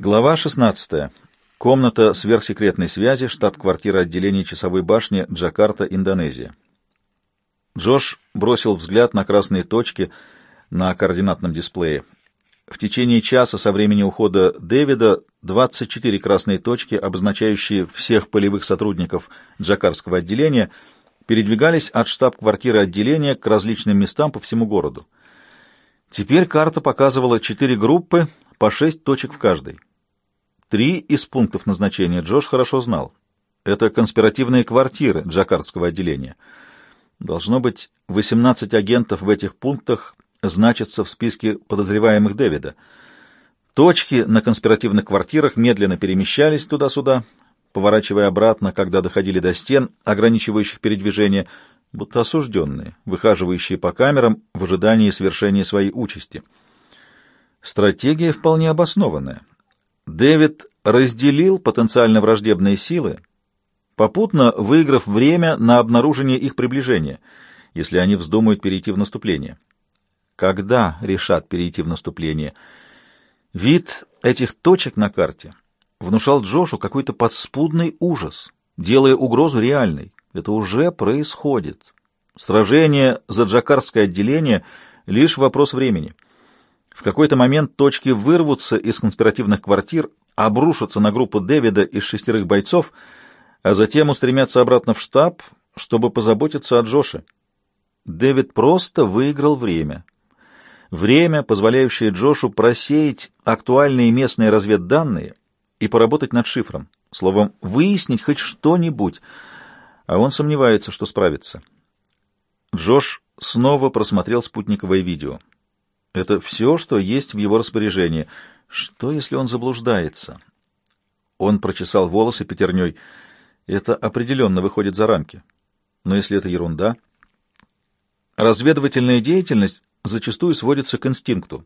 Глава 16. Комната сверхсекретной связи, штаб-квартира отделения часовой башни, Джакарта, Индонезия. Джош бросил взгляд на красные точки на координатном дисплее. В течение часа со времени ухода Дэвида 24 красные точки, обозначающие всех полевых сотрудников джакартского отделения, передвигались от штаб-квартиры отделения к различным местам по всему городу. Теперь карта показывала 4 группы по 6 точек в каждой. 3 из пунктов назначения Джош хорошо знал. Это конспиративные квартиры джакартского отделения. Должно быть, 18 агентов в этих пунктах значатся в списке подозреваемых Дэвида. Точки на конспиративных квартирах медленно перемещались туда-сюда, поворачивая обратно, когда доходили до стен, ограничивающих передвижение, будто осужденные, выхаживающие по камерам в ожидании свершения своей участи. Стратегия вполне обоснованная. Дэвид разделил потенциально враждебные силы, попутно выиграв время на обнаружение их приближения, если они вздумают перейти в наступление. Когда решат перейти в наступление? Вид этих точек на карте внушал Джошу какой-то подспудный ужас, делая угрозу реальной. Это уже происходит. Сражение за джакартское отделение — лишь вопрос времени. В какой-то момент точки вырвутся из конспиративных квартир, обрушатся на группу Дэвида из 6 бойцов, а затем устремятся обратно в штаб, чтобы позаботиться о Джоше. Дэвид просто выиграл время. Время, позволяющее Джошу просеять актуальные местные разведданные и поработать над шифром. Словом, выяснить хоть что-нибудь, а он сомневается, что справится. Джош снова просмотрел спутниковое видео. Это все, что есть в его распоряжении. Что, если он заблуждается? Он прочесал волосы пятерней. Это определенно выходит за рамки. Но если это ерунда... Разведывательная деятельность зачастую сводится к инстинкту.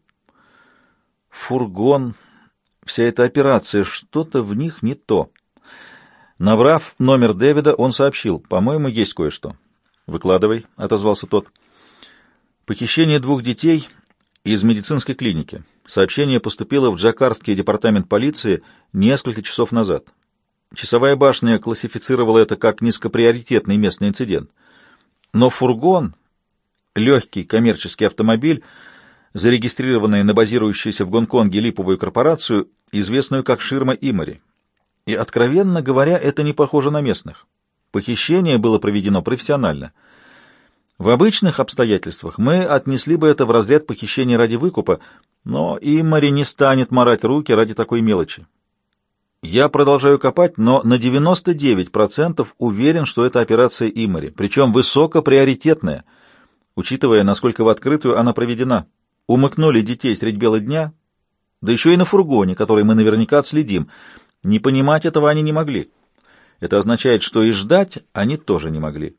Фургон, вся эта операция, что-то в них не то. Набрав номер Дэвида, он сообщил: «По-моему, есть кое-что». «Выкладывай», — отозвался тот. «Похищение 2 детей из медицинской клиники. Сообщение поступило в Джакартский департамент полиции несколько часов назад. Часовая башня классифицировала это как низкоприоритетный местный инцидент. Но фургон, легкий коммерческий автомобиль, зарегистрированный на базирующуюся в Гонконге липовую корпорацию, известную как «Ширма Имари». И, откровенно говоря, это не похоже на местных. Похищение было проведено профессионально. В обычных обстоятельствах мы отнесли бы это в разряд похищения ради выкупа, но Имари не станет марать руки ради такой мелочи. Я продолжаю копать, но на 99% уверен, что это операция Имари, причем высокоприоритетная, учитывая, насколько в открытую она проведена. Умыкнули детей средь бела дня, да еще и на фургоне, который мы наверняка отследим. Не понимать этого они не могли. Это означает, что и ждать они тоже не могли.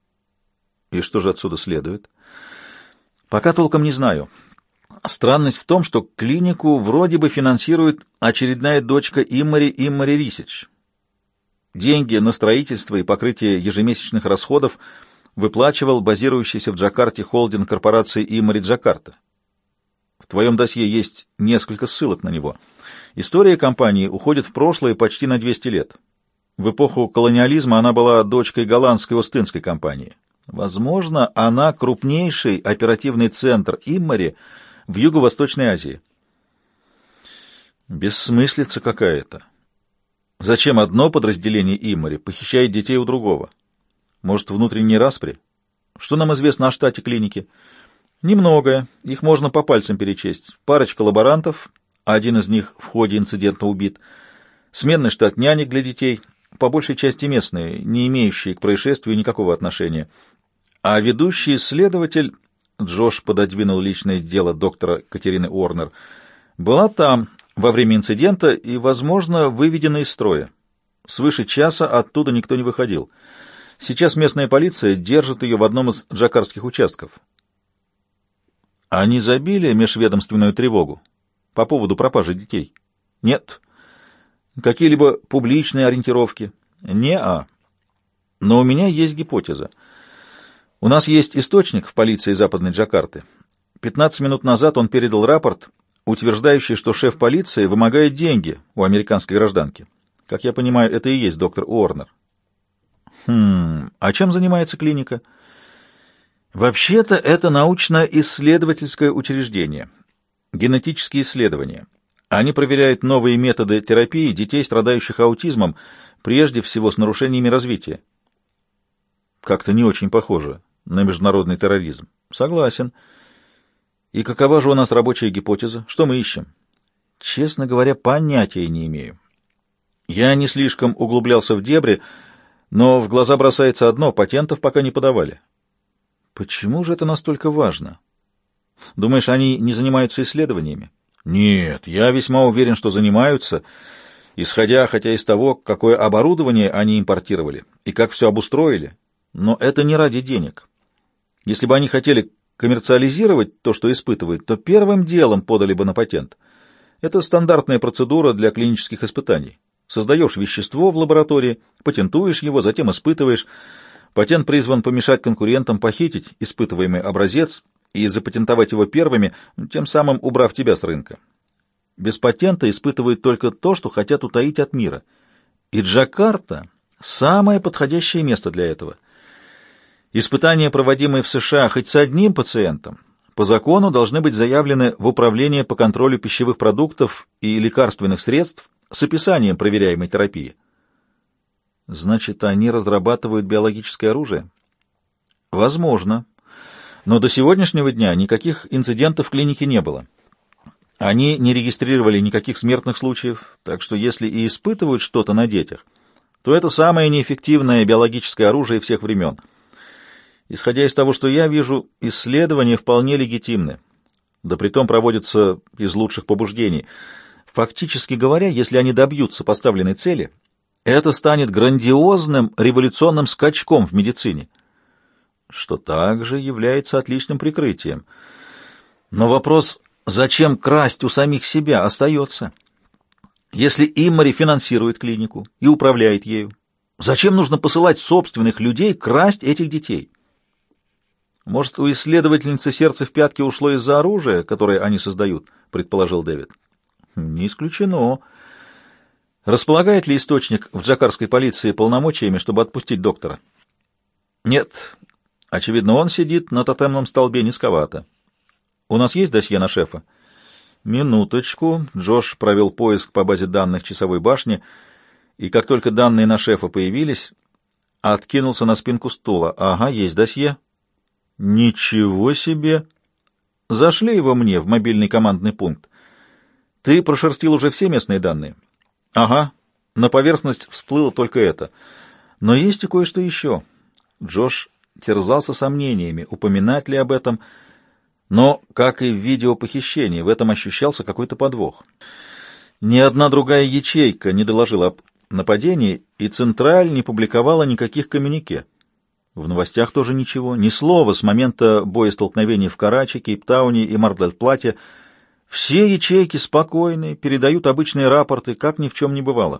И что же отсюда следует? Пока толком не знаю. Странность в том, что клинику вроде бы финансирует очередная дочка Имари Рисич. Деньги на строительство и покрытие ежемесячных расходов выплачивал базирующийся в Джакарте холдинг корпорации Имари Джакарта. В твоем досье есть несколько ссылок на него. История компании уходит в прошлое почти на 200 лет. В эпоху колониализма она была дочкой голландской Остинской компании. Возможно, она крупнейший оперативный центр Имари в Юго-Восточной Азии. Бессмыслица какая-то. Зачем одно подразделение Имари похищает детей у другого? Может, внутренние распри? Что нам известно о штате клиники? Немногое. Их можно по пальцам перечесть. Парочка лаборантов, один из них в ходе инцидента убит. Сменный штат нянек для детей, по большей части местные, не имеющие к происшествию никакого отношения. А ведущий исследователь, Джош пододвинул личное дело доктора Катерины Уорнер, была там во время инцидента и, возможно, выведена из строя. Свыше часа оттуда никто не выходил. Сейчас местная полиция держит ее в одном из джакартских участков. Они забили межведомственную тревогу по поводу пропажи детей? Нет. Какие-либо публичные ориентировки? Не-а. Но у меня есть гипотеза. У нас есть источник в полиции Западной Джакарты. 15 минут назад он передал рапорт утверждающий, что шеф полиции вымогает деньги у американской гражданки. Как я понимаю, это и есть доктор Уорнер. А чем занимается клиника? Вообще-то это научно-исследовательское учреждение. Генетические исследования. Они проверяют новые методы терапии детей, страдающих аутизмом, прежде всего с нарушениями развития. Как-то не очень похоже на международный терроризм. Согласен. И какова же у нас рабочая гипотеза? Что мы ищем? Честно говоря, понятия не имею. Я не слишком углублялся в дебри, но в глаза бросается одно — патентов пока не подавали. Почему же это настолько важно? Думаешь, они не занимаются исследованиями? Нет, я весьма уверен, что занимаются, исходя хотя из того, какое оборудование они импортировали и как все обустроили. Но это не ради денег. Если бы они хотели коммерциализировать то, что испытывают, то первым делом подали бы на патент. Это стандартная процедура для клинических испытаний. Создаешь вещество в лаборатории, патентуешь его, затем испытываешь. Патент призван помешать конкурентам похитить испытываемый образец и запатентовать его первыми, тем самым убрав тебя с рынка. Без патента испытывают только то, что хотят утаить от мира. И Джакарта — самое подходящее место для этого. Испытания, проводимые в США хоть с одним пациентом, по закону должны быть заявлены в Управление по контролю пищевых продуктов и лекарственных средств с описанием проверяемой терапии. Значит, они разрабатывают биологическое оружие? Возможно. Но до сегодняшнего дня никаких инцидентов в клинике не было. Они не регистрировали никаких смертных случаев, так что если и испытывают что-то на детях, то это самое неэффективное биологическое оружие всех времен. Исходя из того, что я вижу, исследования вполне легитимны, да притом проводятся из лучших побуждений. Фактически говоря, если они добьются поставленной цели, это станет грандиозным революционным скачком в медицине, что также является отличным прикрытием. Но вопрос, зачем красть у самих себя, остается. Если Иммори финансирует клинику и управляет ею, зачем нужно посылать собственных людей красть этих детей? Может, у исследовательницы сердце в пятки ушло из-за оружия, которое они создают, предположил Дэвид. Не исключено. Располагает ли источник в джакарской полиции полномочиями, чтобы отпустить доктора? Нет. Очевидно, он сидит на тотемном столбе низковато. У нас есть досье на шефа? Минуточку. Джош провел поиск по базе данных часовой башни, и как только данные на шефа появились, откинулся на спинку стула. Ага, есть досье. Ничего себе! Зашли его мне в мобильный командный пункт. Ты прошерстил уже все местные данные? Ага, на поверхность всплыло только это. Но есть и кое-что еще. Джош терзался сомнениями, упоминать ли об этом, но, как и в видео похищения, в этом ощущался какой-то подвох. Ни одна другая ячейка не доложила об нападении, и Централь не публиковала никаких коммюнике. В новостях тоже ничего, ни слова с момента боестолкновений в Карачи, Кейптауне и Мар-дель-Плате. Все ячейки спокойны, передают обычные рапорты, как ни в чем не бывало.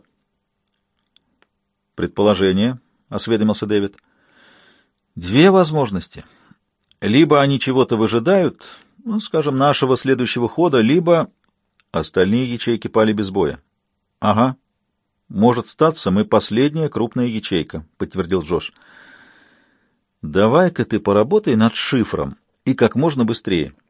«Предположение», — осведомился Дэвид. «Две возможности. Либо они чего-то выжидают, ну, скажем, нашего следующего хода, либо остальные ячейки пали без боя». «Ага. Может статься, мы последняя крупная ячейка», — подтвердил Джош. «Давай-ка ты поработай над шифром, и как можно быстрее».